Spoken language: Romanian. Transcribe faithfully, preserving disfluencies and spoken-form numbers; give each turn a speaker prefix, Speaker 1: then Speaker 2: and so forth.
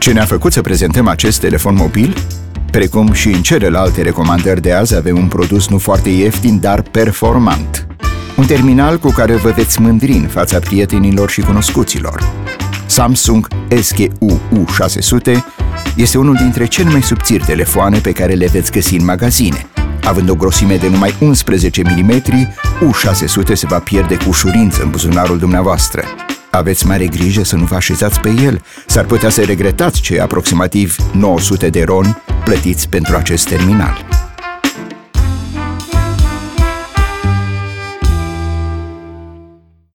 Speaker 1: Ce ne-a făcut să prezentăm acest telefon mobil? Precum și în celelalte recomandări de azi, avem un produs nu foarte ieftin, dar performant. Un terminal cu care vă veți mândri în fața prietenilor și cunoscuților. Samsung S K U U șase sute este unul dintre cele mai subțiri telefoane pe care le veți găsi în magazine. Având o grosime de numai unsprezece milimetri, U șase sute se va pierde cu ușurință în buzunarul dumneavoastră. Aveți mare grijă să nu vă așezați pe el, s-ar putea să regretați cei aproximativ nouă sute de roni plătiți pentru acest terminal.